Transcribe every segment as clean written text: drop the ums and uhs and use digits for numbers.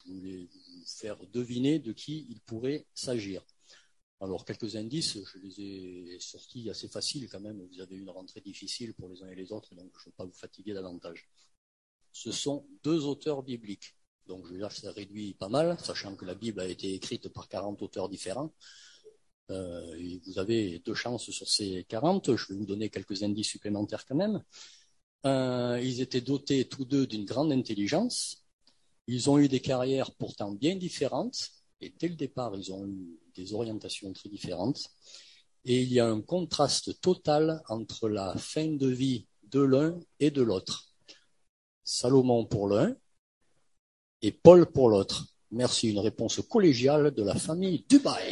voulais vous faire deviner de qui il pourrait s'agir. Alors, quelques indices, je les ai sortis assez faciles quand même. Vous avez une rentrée difficile pour les uns et les autres, donc je ne vais pas vous fatiguer davantage. Ce sont deux auteurs bibliques. Donc, là, ça réduit pas mal, sachant que la Bible a été écrite par 40 auteurs différents. Et vous avez 2 chances sur ces 40. Je vais vous donner quelques indices supplémentaires quand même. Ils étaient dotés tous deux d'une grande intelligence. Ils ont eu des carrières pourtant bien différentes. Et dès le départ, ils ont eu des orientations très différentes. Et il y a un contraste total entre la fin de vie de l'un et de l'autre. Salomon pour l'un et Paul pour l'autre. Merci, une réponse collégiale de la famille Dubaï.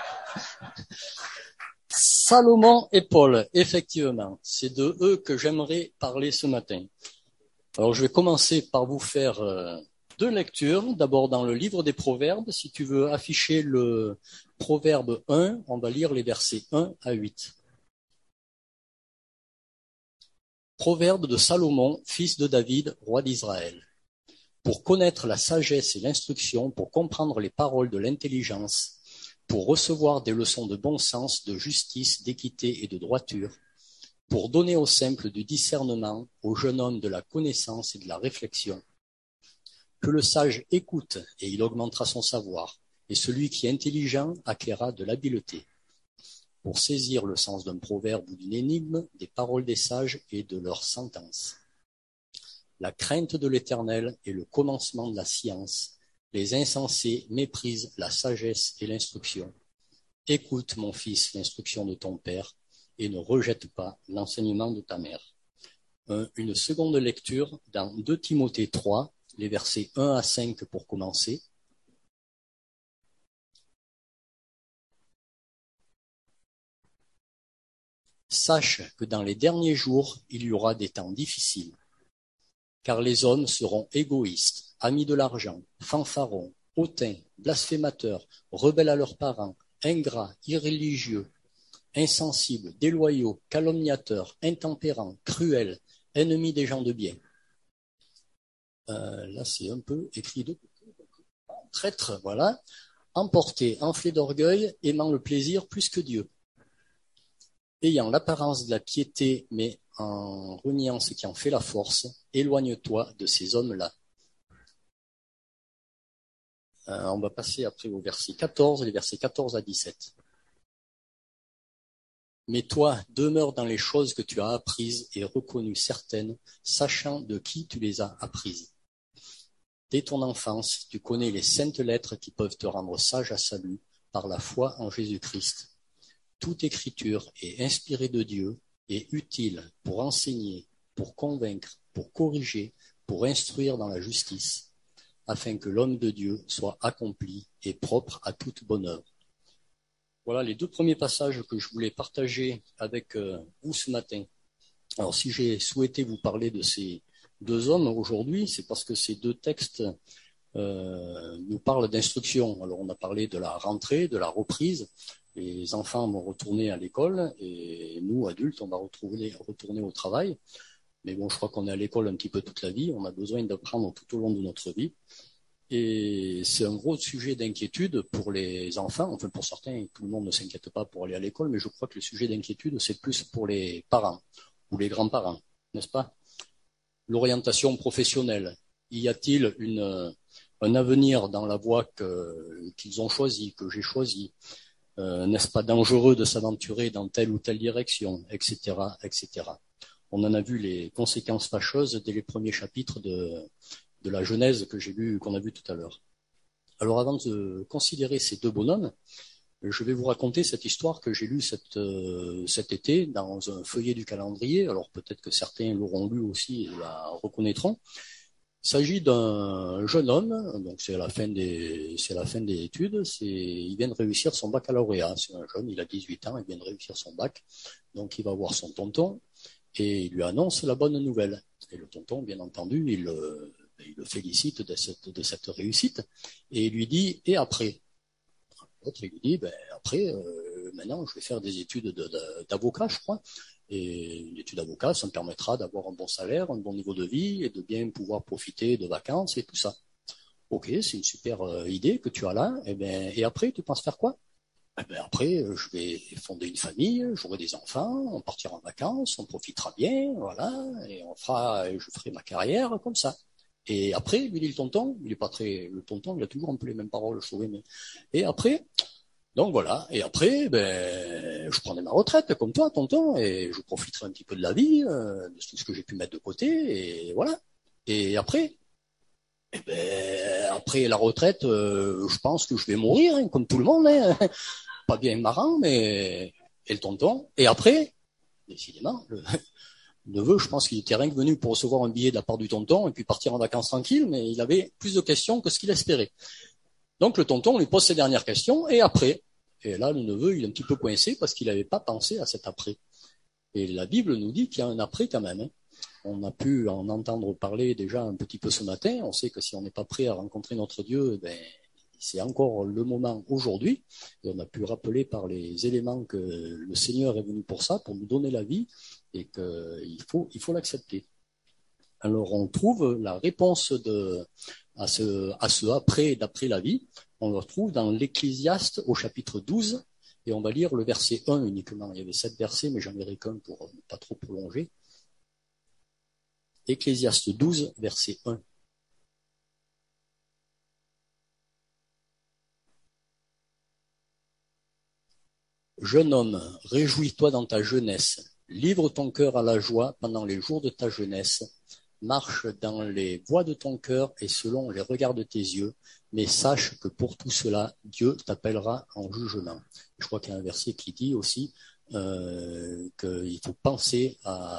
Salomon et Paul, effectivement, c'est de eux que j'aimerais parler ce matin. Alors je vais commencer par vous faire 2 lectures. D'abord dans le livre des Proverbes, si tu veux afficher le Proverbe 1, on va lire les versets 1 à 8. Proverbe de Salomon, fils de David, roi d'Israël. Pour connaître la sagesse et l'instruction, pour comprendre les paroles de l'intelligence, pour recevoir des leçons de bon sens, de justice, d'équité et de droiture, pour donner aux simples du discernement, aux jeunes hommes de la connaissance et de la réflexion. Que le sage écoute et il augmentera son savoir, et celui qui est intelligent acquérera de l'habileté. Pour saisir le sens d'un proverbe ou d'une énigme, des paroles des sages et de leurs sentences. La crainte de l'Éternel est le commencement de la science. Les insensés méprisent la sagesse et l'instruction. Écoute, mon fils, l'instruction de ton père, et ne rejette pas l'enseignement de ta mère. Une seconde lecture dans 2 Timothée 3, les versets 1 à 5 pour commencer. Sache que dans les derniers jours, il y aura des temps difficiles, car les hommes seront égoïstes, amis de l'argent, fanfarons, hautains, blasphémateurs, rebelles à leurs parents, ingrats, irréligieux, insensibles, déloyaux, calomniateurs, intempérants, cruels, ennemis des gens de bien. Là, c'est un peu écrit de traître, voilà. Emportés, enflés d'orgueil, aimant le plaisir plus que Dieu. Ayant l'apparence de la piété, mais en reniant ce qui en fait la force, éloigne-toi de ces hommes-là. On va passer après au verset 14, les versets 14 à 17. Mais toi, demeure dans les choses que tu as apprises et reconnues certaines, sachant de qui tu les as apprises. Dès ton enfance, tu connais les saintes lettres qui peuvent te rendre sage à salut par la foi en Jésus-Christ. Toute écriture est inspirée de Dieu et utile pour enseigner, pour convaincre, pour corriger, pour instruire dans la justice, afin que l'homme de Dieu soit accompli et propre à toute bonne œuvre. Voilà les 2 premiers passages que je voulais partager avec vous ce matin. Alors si j'ai souhaité vous parler de ces 2 hommes aujourd'hui, c'est parce que ces 2 textes nous parlent d'instruction. Alors on a parlé de la rentrée, de la reprise. Les enfants vont retourner à l'école et nous, adultes, on va retourner au travail. Mais bon, je crois qu'on est à l'école un petit peu toute la vie. On a besoin d'apprendre tout au long de notre vie. Et c'est un gros sujet d'inquiétude pour les enfants. Enfin, pour certains, tout le monde ne s'inquiète pas pour aller à l'école, mais je crois que le sujet d'inquiétude, c'est plus pour les parents ou les grands-parents, n'est-ce pas? L'orientation professionnelle. Y a-t-il un avenir dans la voie qu'ils ont choisie, que j'ai choisie? N'est-ce pas dangereux de s'aventurer dans telle ou telle direction, etc., etc. On en a vu les conséquences fâcheuses dès les premiers chapitres de la Genèse qu'on a vu tout à l'heure. Alors avant de considérer ces 2 bonhommes, je vais vous raconter cette histoire que j'ai lue cet été dans un feuillet du calendrier. Alors peut-être que certains l'auront lu aussi et la reconnaîtront. Il s'agit d'un jeune homme, donc c'est la fin des études, il vient de réussir son baccalauréat. C'est un jeune, il a 18 ans, il vient de réussir son bac, donc il va voir son tonton et il lui annonce la bonne nouvelle. Et le tonton, bien entendu, il le félicite de cette réussite et il lui dit « et après ?» L'autre, il lui dit « après, maintenant je vais faire des études d'avocat, je crois. Et une étude d'avocat, ça me permettra d'avoir un bon salaire, un bon niveau de vie et de bien pouvoir profiter de vacances et tout ça. » Ok, c'est une super idée que tu as là. Et après, tu penses faire quoi? Après, je vais fonder une famille, j'aurai des enfants, on partira en vacances, on profitera bien, voilà, et je ferai ma carrière comme ça. Et après, lui dit le tonton, il est pas très, le tonton, il a toujours un peu les mêmes paroles, je trouvais, mais, et après, donc voilà, et après, je prendrai ma retraite comme toi, tonton, et je profiterai un petit peu de la vie, de tout ce que j'ai pu mettre de côté, et voilà. Et après, après la retraite, je pense que je vais mourir, hein, comme tout le monde, hein. Pas bien marrant, mais et le tonton. Et après, décidément, le neveu, je pense qu'il était rien que venu pour recevoir un billet de la part du tonton et puis partir en vacances tranquille, mais il avait plus de questions que ce qu'il espérait. Donc le tonton lui pose ses dernières questions et après. Et là, le neveu, il est un petit peu coincé parce qu'il n'avait pas pensé à cet après. Et la Bible nous dit qu'il y a un après quand même, hein. On a pu en entendre parler déjà un petit peu ce matin. On sait que si on n'est pas prêt à rencontrer notre Dieu, c'est encore le moment aujourd'hui. Et on a pu rappeler par les éléments que le Seigneur est venu pour ça, pour nous donner la vie, et qu'il faut l'accepter. Alors on trouve la réponse à ce après, d'après la vie, on le retrouve dans l'Ecclésiaste au chapitre 12, et on va lire le verset 1 uniquement. Il y avait 7 versets, mais j'en lirai qu'un pour ne pas trop prolonger. Ecclésiaste 12, verset 1. Jeune homme, réjouis-toi dans ta jeunesse, livre ton cœur à la joie pendant les jours de ta jeunesse, marche dans les voies de ton cœur et selon les regards de tes yeux, mais sache que pour tout cela, Dieu t'appellera en jugement. Je crois qu'il y a un verset qui dit aussi qu'il faut penser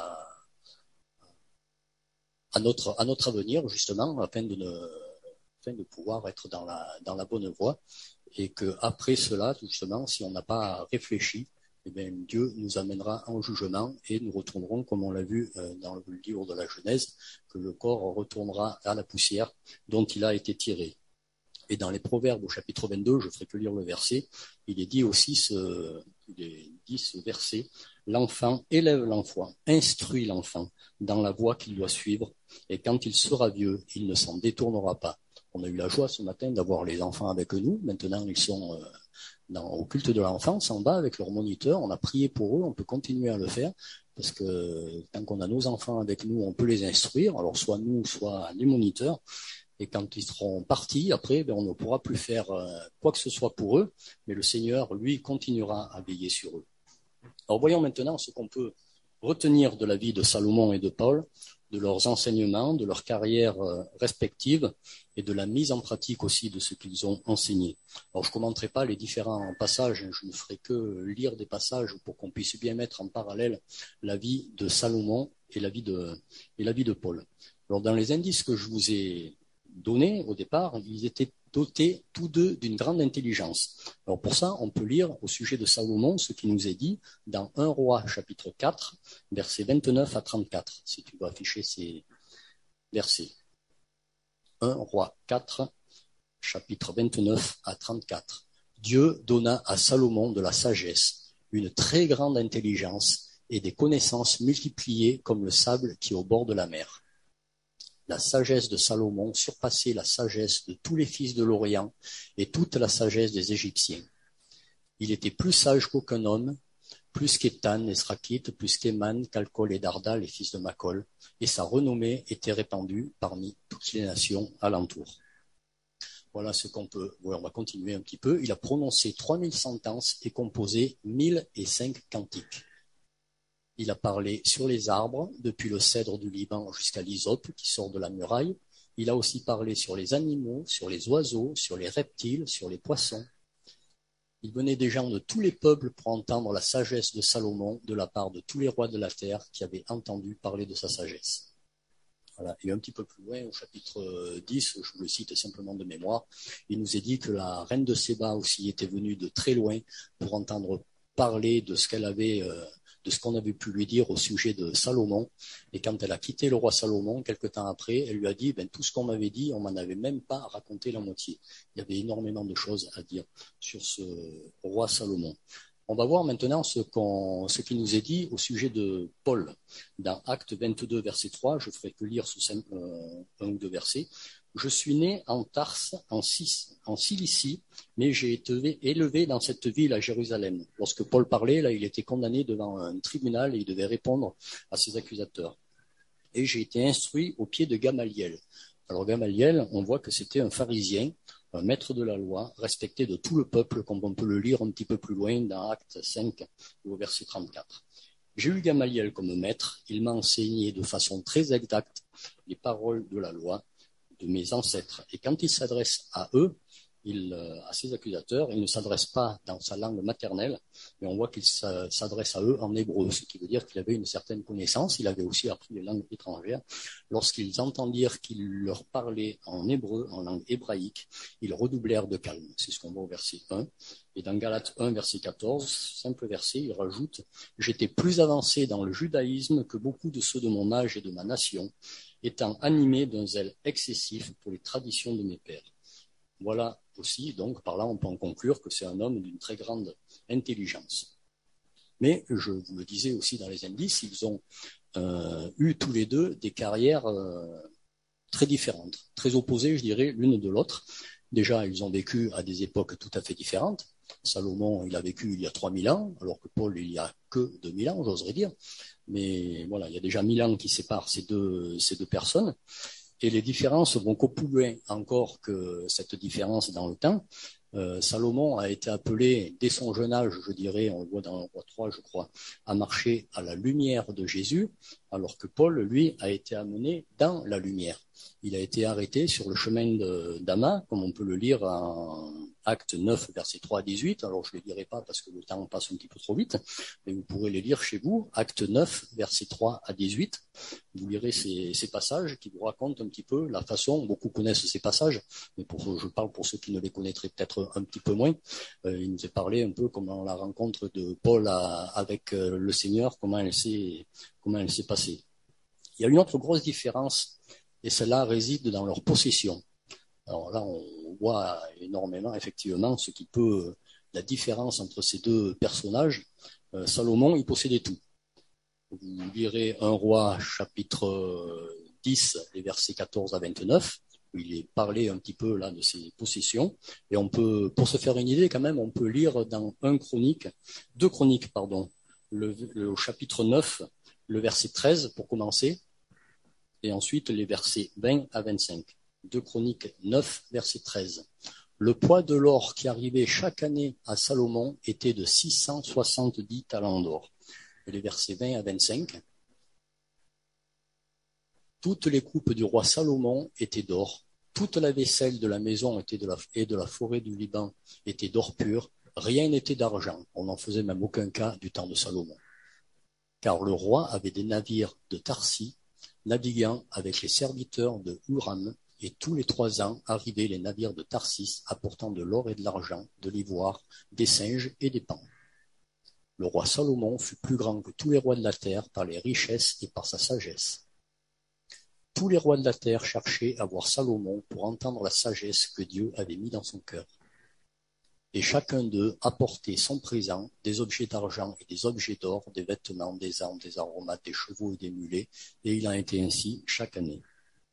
à notre avenir, justement, afin de pouvoir être dans la bonne voie. Et que après cela, justement, si on n'a pas réfléchi, eh bien, Dieu nous amènera en jugement et nous retournerons, comme on l'a vu dans le livre de la Genèse, que le corps retournera à la poussière dont il a été tiré. Et dans les Proverbes au chapitre 22, je ne ferai que lire le verset, il est dit aussi ce verset, l'enfant élève l'enfant, instruit l'enfant dans la voie qu'il doit suivre, et quand il sera vieux, il ne s'en détournera pas. On a eu la joie ce matin d'avoir les enfants avec nous. Maintenant, ils sont au culte de l'enfance en bas avec leur moniteur. On a prié pour eux, on peut continuer à le faire parce que tant qu'on a nos enfants avec nous, on peut les instruire. Alors soit nous, soit les moniteurs. Et quand ils seront partis, après, on ne pourra plus faire quoi que ce soit pour eux, mais le Seigneur, lui, continuera à veiller sur eux. Alors voyons maintenant ce qu'on peut retenir de la vie de Salomon et de Paul, de leurs enseignements, de leurs carrières respectives et de la mise en pratique aussi de ce qu'ils ont enseigné. Alors je ne commenterai pas les différents passages, je ne ferai que lire des passages pour qu'on puisse bien mettre en parallèle la vie de Salomon et la vie de Paul. Alors dans les indices que je vous ai donnés au départ, ils étaient dotés tous deux d'une grande intelligence. Alors pour ça, on peut lire au sujet de Salomon ce qui nous est dit dans 1 Roi chapitre 4, versets 29 à 34, si tu veux afficher ces versets. 1 Roi 4, chapitre 29 à 34. Dieu donna à Salomon de la sagesse, une très grande intelligence et des connaissances multipliées comme le sable qui est au bord de la mer. La sagesse de Salomon surpassait la sagesse de tous les fils de l'Orient et toute la sagesse des Égyptiens. Il était plus sage qu'aucun homme, plus qu'Étan et Srakite, plus qu'Éman, Calcol et Darda, les fils de Macol, et sa renommée était répandue parmi toutes les nations alentour. Voilà ce qu'on peut. Ouais, on va continuer un petit peu. Il a prononcé 3000 sentences et composé 1005 cantiques. Il a parlé sur les arbres, depuis le cèdre du Liban jusqu'à l'hysope qui sort de la muraille. Il a aussi parlé sur les animaux, sur les oiseaux, sur les reptiles, sur les poissons. Il venait des gens de tous les peuples pour entendre la sagesse de Salomon de la part de tous les rois de la terre qui avaient entendu parler de sa sagesse. Voilà. Et un petit peu plus loin, au chapitre 10, je vous le cite simplement de mémoire, il nous est dit que la reine de Séba aussi était venue de très loin pour entendre parler de ce qu'elle avait de ce qu'on avait pu lui dire au sujet de Salomon. Et quand elle a quitté le roi Salomon, quelque temps après, elle lui a dit, tout ce qu'on m'avait dit, on m'en avait même pas raconté la moitié. Il y avait énormément de choses à dire sur ce roi Salomon. On va voir maintenant ce qui nous est dit au sujet de Paul. Dans Actes 22, verset 3, je ne ferai que lire un ou deux versets. Je suis né en Tarse, en Cilicie, mais j'ai été élevé dans cette ville à Jérusalem. Lorsque Paul parlait, là, il était condamné devant un tribunal et il devait répondre à ses accusateurs. Et j'ai été instruit au pied de Gamaliel. Alors Gamaliel, on voit que c'était un pharisien, un maître de la loi, respecté de tout le peuple, comme on peut le lire un petit peu plus loin dans Actes 5, au verset 34. J'ai eu Gamaliel comme maître, il m'a enseigné de façon très exacte les paroles de la loi de mes ancêtres. Et quand il s'adresse à eux, à ses accusateurs, il ne s'adresse pas dans sa langue maternelle, mais on voit qu'il s'adresse à eux en hébreu, ce qui veut dire qu'il avait une certaine connaissance. Il avait aussi appris les langues étrangères. Lorsqu'ils entendirent qu'il leur parlait en hébreu, en langue hébraïque, ils redoublèrent de calme. C'est ce qu'on voit au verset 1. Et dans Galates 1, verset 14, simple verset, il rajoute « J'étais plus avancé dans le judaïsme que beaucoup de ceux de mon âge et de ma nation, étant animé d'un zèle excessif pour les traditions de mes pères. » Voilà aussi, donc par là on peut en conclure que c'est un homme d'une très grande intelligence. Mais je vous le disais aussi dans les indices, ils ont eu tous les deux des carrières très différentes, très opposées, je dirais, l'une de l'autre. Déjà, ils ont vécu à des époques tout à fait différentes. Salomon, il a vécu il y a 3000 ans, alors que Paul, il y a que 2000 ans, j'oserais dire. Mais voilà, il y a déjà 1000 ans qui séparent ces deux personnes. Et les différences vont qu'au plus loin encore que cette différence dans le temps. Salomon a été appelé dès son jeune âge, je dirais, on le voit dans le roi 3, je crois, à marcher à la lumière de Jésus, alors que Paul, lui, a été amené dans la lumière. Il a été arrêté sur le chemin d'Ama, comme on peut le lire en Acte 9, versets 3 à 18. Alors, je ne les lirai pas parce que le temps passe un petit peu trop vite, mais vous pourrez les lire chez vous. Acte 9, versets 3 à 18. Vous lirez ces passages qui vous racontent un petit peu la façon, beaucoup connaissent ces passages, mais je parle pour ceux qui ne les connaîtraient peut-être un petit peu moins. Il nous est parlé un peu comment la rencontre de Paul avec le Seigneur, comment elle s'est passée. Il y a une autre grosse différence, et celle-là réside dans leur possession. Alors là, on voit énormément, effectivement, la différence entre ces deux personnages. Salomon, il possédait tout. Vous lirez 1 Roi, chapitre 10, les versets 14 à 29, où il est parlé un petit peu là de ses possessions. Et on peut, pour se faire une idée quand même, on peut lire dans 2 Chroniques, le chapitre 9, le verset 13 pour commencer, et ensuite les versets 20 à 25. 2 Chroniques 9, verset 13. Le poids de l'or qui arrivait chaque année à Salomon était de 670 talents d'or. Et les versets 20 à 25. Toutes les coupes du roi Salomon étaient d'or. Toute la vaisselle de la maison et de la forêt du Liban était d'or pur. Rien n'était d'argent. On n'en faisait même aucun cas du temps de Salomon. Car le roi avait des navires de Tarsis, naviguant avec les serviteurs de Huram, et tous les 3 ans arrivaient les navires de Tarsis apportant de l'or et de l'argent, de l'ivoire, des singes et des paons. Le roi Salomon fut plus grand que tous les rois de la terre par les richesses et par sa sagesse. Tous les rois de la terre cherchaient à voir Salomon pour entendre la sagesse que Dieu avait mis dans son cœur. Et chacun d'eux apportait son présent, des objets d'argent et des objets d'or, des vêtements, des armes, des aromates, des chevaux et des mulets, et il en était ainsi chaque année.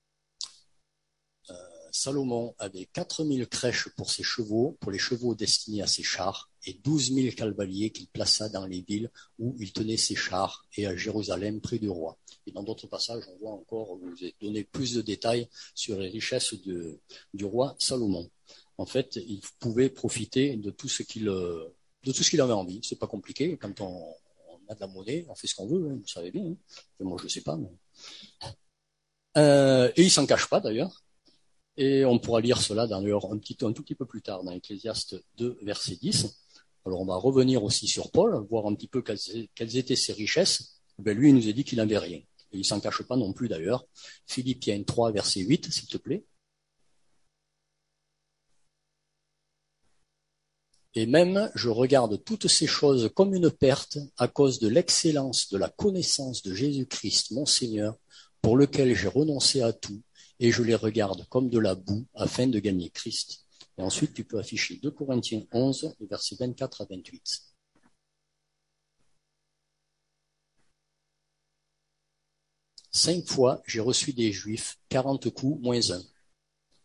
Salomon avait 4000 crèches pour ses chevaux, pour les chevaux destinés à ses chars, et 12 000 cavaliers qu'il plaça dans les villes où il tenait ses chars, et à Jérusalem près du roi. Et dans d'autres passages, on voit encore, vous ai donné plus de détails sur les richesses du roi Salomon. En fait, il pouvait profiter de tout ce qu'il avait envie. C'est pas compliqué. Quand on a de la monnaie, on fait ce qu'on veut, hein, vous savez bien. Hein. Moi, je ne sais pas. Mais... et il s'en cache pas d'ailleurs. Et on pourra lire cela d'ailleurs un tout petit peu plus tard dans Ecclésiaste 2, verset 10. Alors on va revenir aussi sur Paul, voir un petit peu quelles étaient ses richesses. Ben lui, il nous a dit qu'il n'avait rien. Et il s'en cache pas non plus d'ailleurs. Philippiens 3, verset 8, s'il te plaît. Et même, je regarde toutes ces choses comme une perte à cause de l'excellence de la connaissance de Jésus-Christ, mon Seigneur, pour lequel j'ai renoncé à tout, et je les regarde comme de la boue afin de gagner Christ. Et ensuite, tu peux afficher 2 Corinthiens 11, versets 24 à 28. « 5 fois, j'ai reçu des Juifs, 40 coups moins un.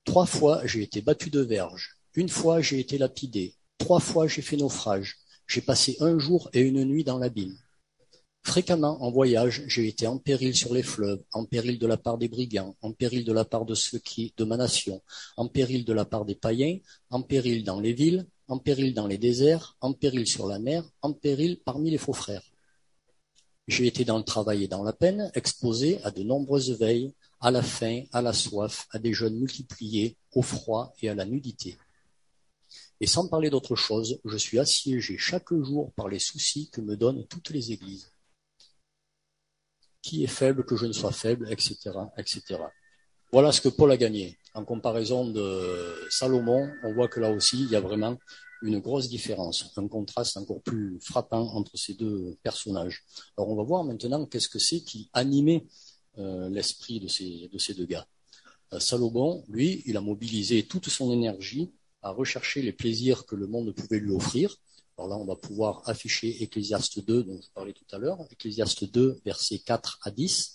3 fois, j'ai été battu de verge. 1 fois, j'ai été lapidé. 3 fois, j'ai fait naufrage. J'ai passé 1 jour et 1 nuit dans l'abîme. Fréquemment, en voyage, j'ai été en péril sur les fleuves, en péril de la part des brigands, en péril de la part de ceux de ma nation, en péril de la part des païens, en péril dans les villes, en péril dans les déserts, en péril sur la mer, en péril parmi les faux frères. J'ai été dans le travail et dans la peine, exposé à de nombreuses veilles, à la faim, à la soif, à des jeûnes multipliés, au froid et à la nudité. Et sans parler d'autre chose, je suis assiégé chaque jour par les soucis que me donnent toutes les églises. Qui est faible que je ne sois faible, etc., etc. Voilà ce que Paul a gagné. En comparaison de Salomon, on voit que là aussi, il y a vraiment une grosse différence, un contraste encore plus frappant entre ces deux personnages. Alors on va voir maintenant qu'est-ce que c'est qui animait l'esprit de ces deux gars. Salomon, lui, il a mobilisé toute son énergie à rechercher les plaisirs que le monde pouvait lui offrir. Alors là, on va pouvoir afficher Ecclésiaste 2, dont je parlais tout à l'heure. Ecclésiaste 2, versets 4 à 10.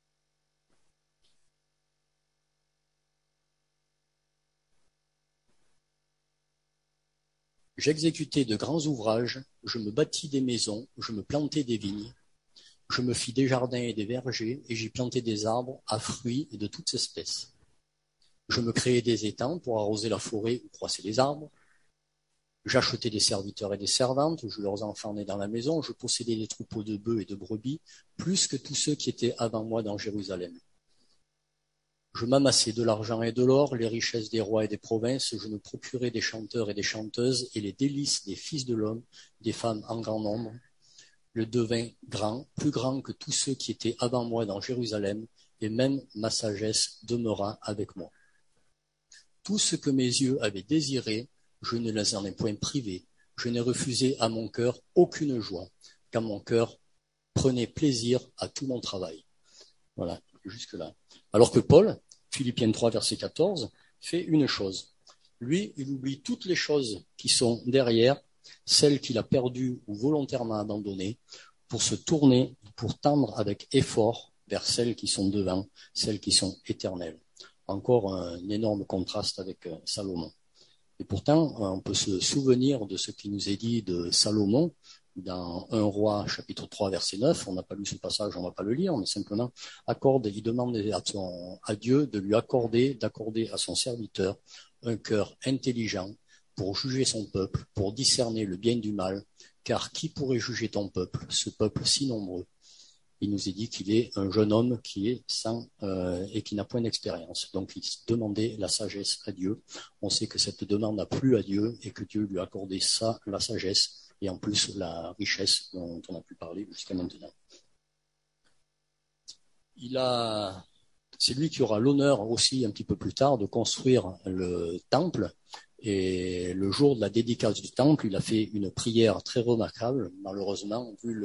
J'exécutai de grands ouvrages, je me bâtis des maisons, je me plantai des vignes, je me fis des jardins et des vergers, et j'y plantai des arbres à fruits et de toutes espèces. Je me créai des étangs pour arroser la forêt ou croisser les arbres. J'achetai des serviteurs et des servantes, je leurs enfants nés dans la maison, je possédais des troupeaux de bœufs et de brebis, plus que tous ceux qui étaient avant moi dans Jérusalem. Je m'amassai de l'argent et de l'or, les richesses des rois et des provinces, je me procurai des chanteurs et des chanteuses, et les délices des fils de l'homme, des femmes en grand nombre. Je devins grand, plus grand que tous ceux qui étaient avant moi dans Jérusalem, et même ma sagesse demeura avec moi. Tout ce que mes yeux avaient désiré, je ne les en ai point privé. Je n'ai refusé à mon cœur aucune joie, car mon cœur prenait plaisir à tout mon travail. Voilà, jusque-là. Alors que Paul, Philippiens 3, verset 14, fait une chose. Lui, il oublie toutes les choses qui sont derrière, celles qu'il a perdues ou volontairement abandonnées, pour se tourner, pour tendre avec effort vers celles qui sont devant, celles qui sont éternelles. Encore un énorme contraste avec Salomon. Et pourtant, on peut se souvenir de ce qui nous est dit de Salomon dans 1 Roi, chapitre 3, verset 9. On n'a pas lu ce passage, on ne va pas le lire, mais simplement il demande à Dieu de lui d'accorder à son serviteur un cœur intelligent pour juger son peuple, pour discerner le bien du mal, car qui pourrait juger ton peuple, ce peuple si nombreux? Il nous est dit qu'il est un jeune homme qui est saint et qui n'a point d'expérience. Donc il demandait la sagesse à Dieu. On sait que cette demande n'a plu à Dieu et que Dieu lui a accordé ça, la sagesse, et en plus la richesse dont on a pu parler jusqu'à maintenant. C'est lui qui aura l'honneur aussi un petit peu plus tard de construire le temple. Et le jour de la dédicace du temple, il a fait une prière très remarquable. Malheureusement, vu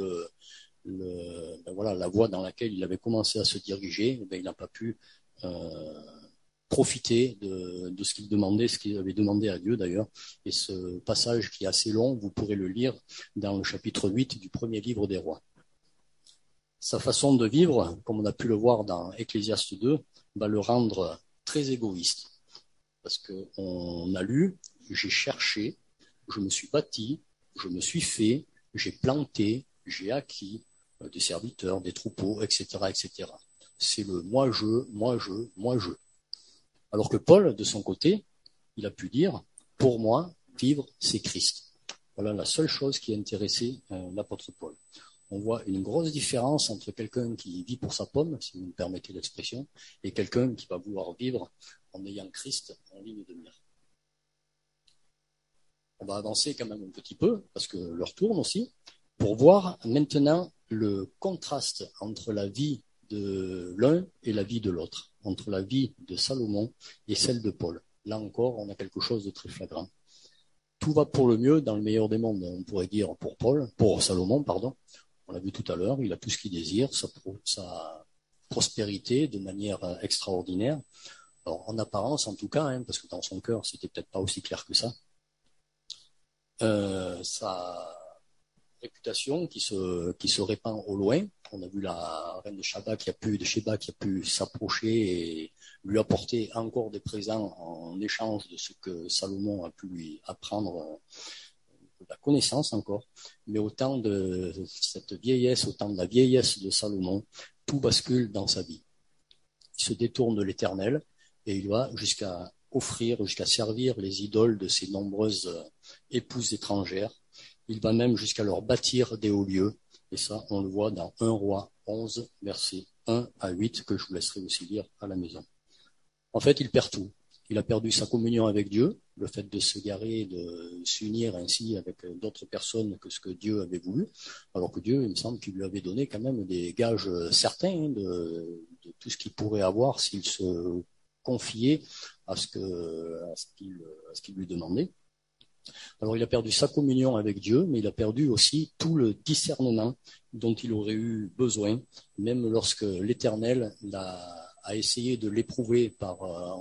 la voie dans laquelle il avait commencé à se diriger, il n'a pas pu profiter de ce qu'il demandait, ce qu'il avait demandé à Dieu d'ailleurs. Et ce passage qui est assez long, vous pourrez le lire dans le chapitre 8 du premier livre des rois. Sa façon de vivre, comme on a pu le voir dans Ecclésiaste 2, va le rendre très égoïste. Parce qu'on a lu, j'ai cherché, je me suis bâti, je me suis fait, j'ai planté, j'ai acquis des serviteurs, des troupeaux, etc., etc. C'est le moi je, moi je, moi je. Alors que Paul, de son côté, il a pu dire, pour moi, vivre, c'est Christ. Voilà la seule chose qui a intéressé l'apôtre Paul. On voit une grosse différence entre quelqu'un qui vit pour sa pomme, si vous me permettez l'expression, et quelqu'un qui va vouloir vivre en ayant Christ en ligne de mire. On va avancer quand même un petit peu, parce que l'heure tourne aussi, pour voir maintenant le contraste entre la vie de l'un et la vie de l'autre, entre la vie de Salomon et celle de Paul. Là encore, on a quelque chose de très flagrant. Tout va pour le mieux dans le meilleur des mondes, on pourrait dire pour Salomon, pardon. On l'a vu tout à l'heure, il a tout ce qu'il désire, sa prospérité de manière extraordinaire. Alors, en apparence, en tout cas, parce que dans son cœur, c'était peut-être pas aussi clair que ça. Sa réputation qui se répand au loin. On a vu la reine de Sheba qui a pu s'approcher et lui apporter encore des présents en échange de ce que Salomon a pu lui apprendre, de la connaissance encore. Mais au temps de cette vieillesse, au temps de la vieillesse de Salomon, tout bascule dans sa vie. Il se détourne de l'Éternel et il va jusqu'à servir les idoles de ses nombreuses épouses étrangères. Il va même jusqu'à leur bâtir des hauts lieux. Et ça, on le voit dans 1 Roi 11, versets 1 à 8, que je vous laisserai aussi lire à la maison. En fait, il perd tout. Il a perdu sa communion avec Dieu, le fait de se garer, de s'unir ainsi avec d'autres personnes que ce que Dieu avait voulu, alors que Dieu, il me semble qu'il lui avait donné quand même des gages certains de tout ce qu'il pourrait avoir s'il se confiait à ce qu'il lui demandait. Alors il a perdu sa communion avec Dieu, mais il a perdu aussi tout le discernement dont il aurait eu besoin, même lorsque l'Éternel a essayé de l'éprouver en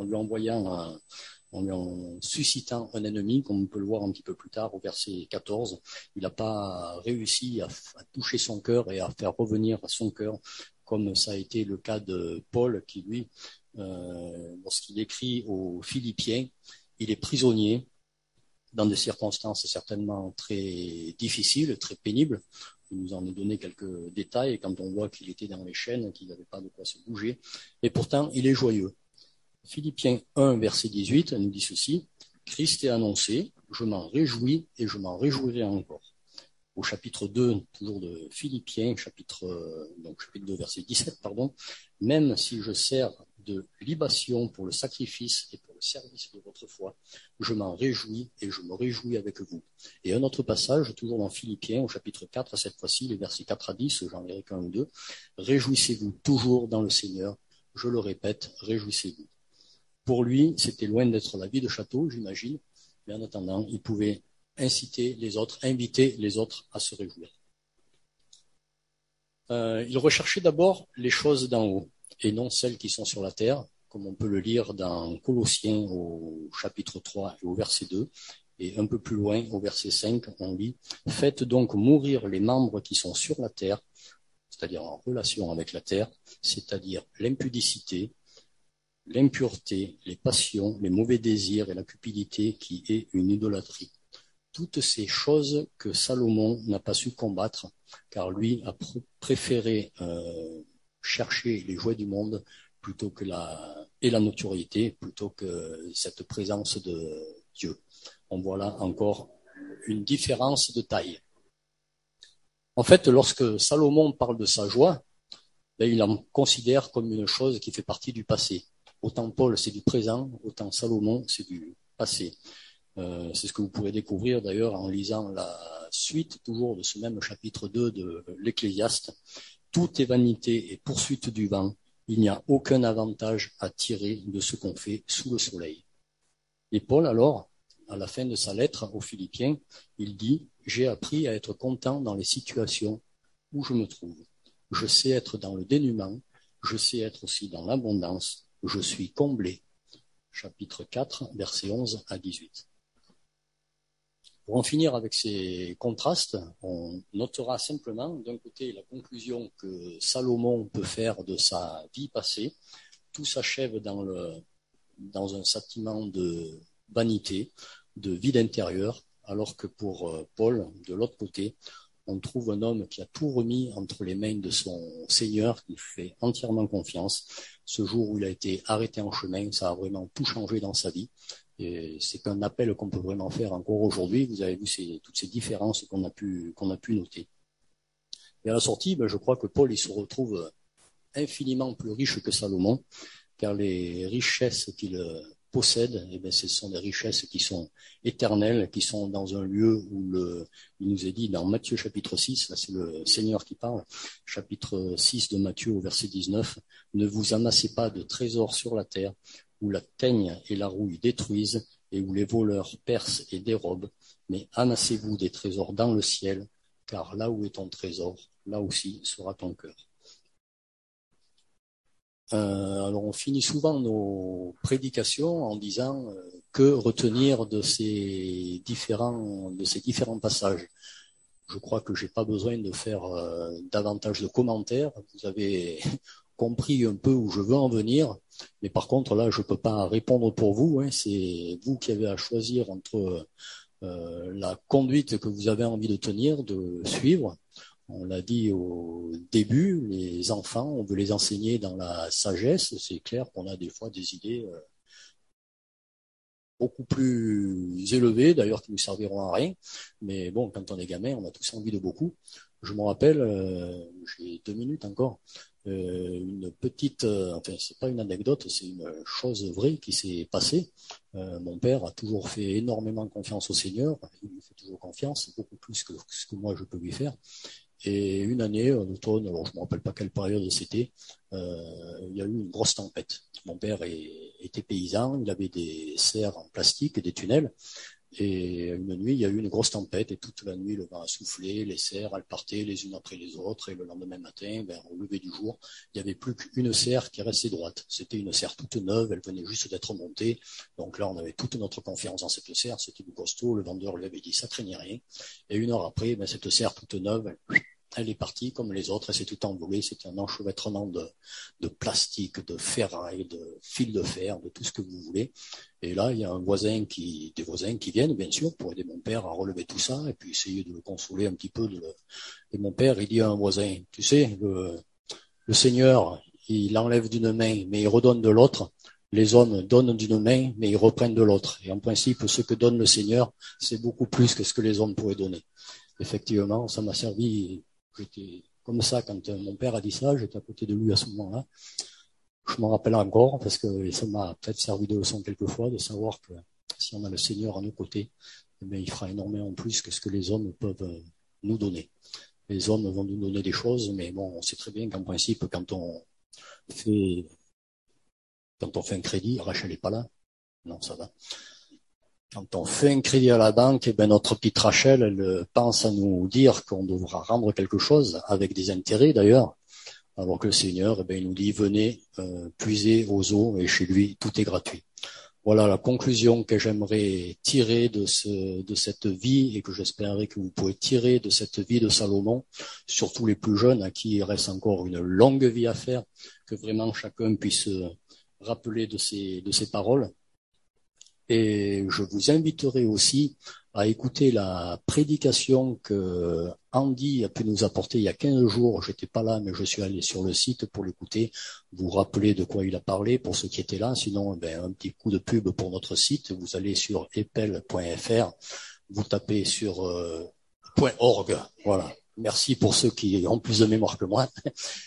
lui suscitant un ennemi, comme on peut le voir un petit peu plus tard au verset 14. Il n'a pas réussi à toucher son cœur et à faire revenir son cœur, comme ça a été le cas de Paul, qui lui, lorsqu'il écrit aux Philippiens, il est prisonnier dans des circonstances certainement très difficiles, très pénibles. Il nous en a donné quelques détails quand on voit qu'il était dans les chaînes, qu'il n'avait pas de quoi se bouger. Et pourtant, il est joyeux. Philippiens 1, verset 18, nous dit ceci: « Christ est annoncé, je m'en réjouis et je m'en réjouirai encore. » Au chapitre 2, toujours de Philippiens, chapitre 2, verset 17, « Même si je sers de libation pour le sacrifice et pour le service de votre foi, je m'en réjouis et je me réjouis avec vous. » Et un autre passage, toujours dans Philippiens, au chapitre 4, cette fois-ci, les versets 4 à 10, j'en lirai qu'un ou deux. « Réjouissez-vous toujours dans le Seigneur, je le répète, réjouissez-vous. » Pour lui, c'était loin d'être la vie de château, j'imagine, mais en attendant, il pouvait inviter les autres à se réjouir. Il recherchait d'abord les choses d'en haut et non celles qui sont sur la terre, comme on peut le lire dans Colossiens au chapitre 3 et au verset 2, et un peu plus loin au verset 5, on lit « Faites donc mourir les membres qui sont sur la terre, c'est-à-dire en relation avec la terre, c'est-à-dire l'impudicité, l'impureté, les passions, les mauvais désirs et la cupidité qui est une idolâtrie. » Toutes ces choses que Salomon n'a pas su combattre, car lui a préféré chercher les jouets du monde plutôt que la notoriété, plutôt que cette présence de Dieu. On voit là encore une différence de taille. En fait, lorsque Salomon parle de sa joie, il en considère comme une chose qui fait partie du passé. Autant Paul, c'est du présent, autant Salomon, c'est du passé. C'est ce que vous pourrez découvrir d'ailleurs en lisant la suite, toujours de ce même chapitre 2 de l'Ecclésiaste. Tout est vanité et poursuite du vent. Il n'y a aucun avantage à tirer de ce qu'on fait sous le soleil. Et Paul, alors, à la fin de sa lettre aux Philippiens, il dit « J'ai appris à être content dans les situations où je me trouve. Je sais être dans le dénuement, je sais être aussi dans l'abondance, je suis comblé. » Chapitre 4, versets 11 à 18. Pour en finir avec ces contrastes, on notera simplement d'un côté la conclusion que Salomon peut faire de sa vie passée. Tout s'achève dans un sentiment de vanité, de vide intérieur, alors que pour Paul, de l'autre côté, on trouve un homme qui a tout remis entre les mains de son Seigneur, qui fait entièrement confiance. Ce jour où il a été arrêté en chemin, ça a vraiment tout changé dans sa vie. Et c'est un appel qu'on peut vraiment faire encore aujourd'hui. Vous avez vu toutes ces différences qu'on a pu noter. Et à la sortie, je crois que Paul il se retrouve infiniment plus riche que Salomon, car les richesses qu'il possède, ce sont des richesses qui sont éternelles, qui sont dans un lieu où il nous est dit dans Matthieu chapitre 6, là c'est le Seigneur qui parle, chapitre 6 de Matthieu au verset 19, « Ne vous amassez pas de trésors sur la terre, où la teigne et la rouille détruisent, et où les voleurs percent et dérobent, mais amassez-vous des trésors dans le ciel, car là où est ton trésor, là aussi sera ton cœur. » Alors on finit souvent nos prédications en disant que retenir de ces différents passages. je crois que j'ai pas besoin de faire davantage de commentaires. Vous avez compris un peu où je veux en venir. Mais par contre, là, je peux pas répondre pour vous. Hein. C'est vous qui avez à choisir entre la conduite que vous avez envie de tenir, de suivre. On l'a dit au début, les enfants, on veut les enseigner dans la sagesse. C'est clair qu'on a des fois des idées beaucoup plus élevées, d'ailleurs, qui nous serviront à rien. Mais bon, quand on est gamin, on a tous envie de beaucoup. Je me rappelle, j'ai 2 minutes encore, une petite, enfin, c'est pas une anecdote, c'est une chose vraie qui s'est passée. Mon père a toujours fait énormément confiance au Seigneur. Il lui fait toujours confiance, beaucoup plus que ce que moi je peux lui faire. Et une année, en automne, alors je ne me rappelle pas quelle période c'était, il y a eu une grosse tempête. Mon père était paysan, il avait des serres en plastique et des tunnels. Et une nuit, il y a eu une grosse tempête et toute la nuit, le vent a soufflé, les serres, elles partaient les unes après les autres. Et le lendemain matin, au lever du jour, il n'y avait plus qu'une serre qui restait droite. C'était une serre toute neuve, elle venait juste d'être montée. Donc là, on avait toute notre confiance dans cette serre. C'était du costaud, le vendeur lui avait dit, ça craignait rien. Et 1 heure après, cette serre toute neuve, elle est partie comme les autres, elle s'est tout envolée. C'était un enchevêtrement de plastique, de ferraille, de fil de fer, de tout ce que vous voulez. Et là, il y a des voisins qui viennent, bien sûr, pour aider mon père à relever tout ça et puis essayer de le consoler un petit peu. Et mon père, il dit à un voisin, tu sais, le Seigneur, il enlève d'une main, mais il redonne de l'autre. Les hommes donnent d'une main, mais ils reprennent de l'autre. Et en principe, ce que donne le Seigneur, c'est beaucoup plus que ce que les hommes pourraient donner. Effectivement, ça m'a servi. J'étais comme ça quand mon père a dit ça, j'étais à côté de lui à ce moment-là. Je m'en rappelle encore parce que ça m'a peut-être servi de leçon quelquefois de savoir que si on a le Seigneur à nos côtés, eh bien, il fera énormément plus que ce que les hommes peuvent nous donner. Les hommes vont nous donner des choses, mais bon, on sait très bien qu'en principe, quand on fait un crédit, Rachel n'est pas là. Non, ça va. Quand on fait un crédit à la banque, eh ben notre petite Rachel, elle pense à nous dire qu'on devra rendre quelque chose, avec des intérêts d'ailleurs, alors que le Seigneur, eh ben, il nous dit, venez puiser aux eaux, et chez lui, tout est gratuit. Voilà la conclusion que j'aimerais tirer de cette vie, et que j'espérerais que vous pouvez tirer de cette vie de Salomon, surtout les plus jeunes, à qui il reste encore une longue vie à faire, que vraiment chacun puisse rappeler de ces paroles. Et je vous inviterai aussi à écouter la prédication que Andy a pu nous apporter il y a 15 jours. J'étais pas là, mais je suis allé sur le site pour l'écouter. Vous rappeler de quoi il a parlé pour ceux qui étaient là. Sinon, un petit coup de pub pour notre site. Vous allez sur epel.fr. Vous tapez sur .org. Voilà. Merci pour ceux qui ont plus de mémoire que moi.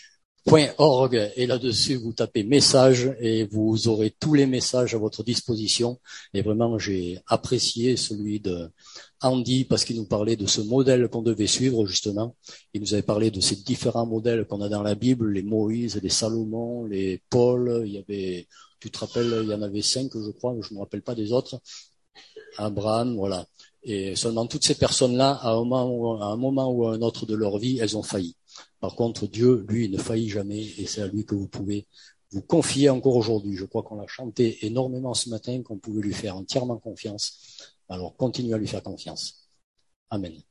.org, et là-dessus vous tapez message et vous aurez tous les messages à votre disposition. Et vraiment, j'ai apprécié celui de Andy parce qu'il nous parlait de ce modèle qu'on devait suivre justement. Il nous avait parlé de ces différents modèles qu'on a dans la Bible, les Moïse, les Salomon, les Paul. Il y avait, tu te rappelles, il y en avait 5, je crois, mais je me rappelle pas des autres. Abraham, voilà. Et seulement toutes ces personnes-là, à un moment ou à un autre de leur vie, elles ont failli. Par contre, Dieu, lui, il ne faillit jamais, et c'est à lui que vous pouvez vous confier encore aujourd'hui. Je crois qu'on l'a chanté énormément ce matin, qu'on pouvait lui faire entièrement confiance. Alors, continuez à lui faire confiance. Amen.